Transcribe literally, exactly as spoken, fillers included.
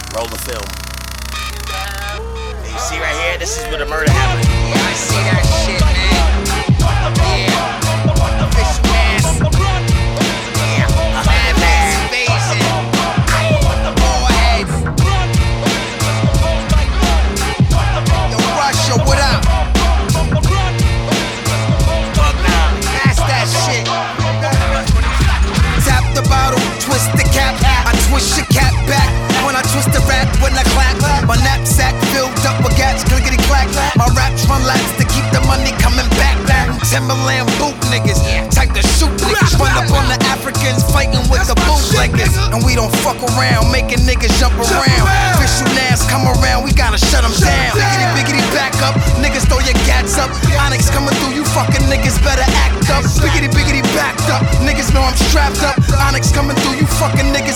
Roll the film. You see right here, this is where the murder happened. Yeah, I see that shit, man. Yeah. Official mask. Yeah. Mad Max invasion. Warheads. Yo, Russia, what up? Pass that shit. Tap the bottle, twist the cap. I twist your cap back. When I twist the rap, when I clap, my knapsack filled up with gats, clickety clack. My raps run laps to keep the money coming back. Timberland boot niggas, type to shoot niggas. Run up on the Africans, fighting with the bootleggers. And we don't fuck around, making niggas jump around. Official Nas come around, we gotta shut them down. Biggity biggity back up, niggas throw your gats up. Onyx coming through, you fucking niggas better act up. Biggity biggity backed up, niggas know I'm strapped up. Onyx coming through, you fucking niggas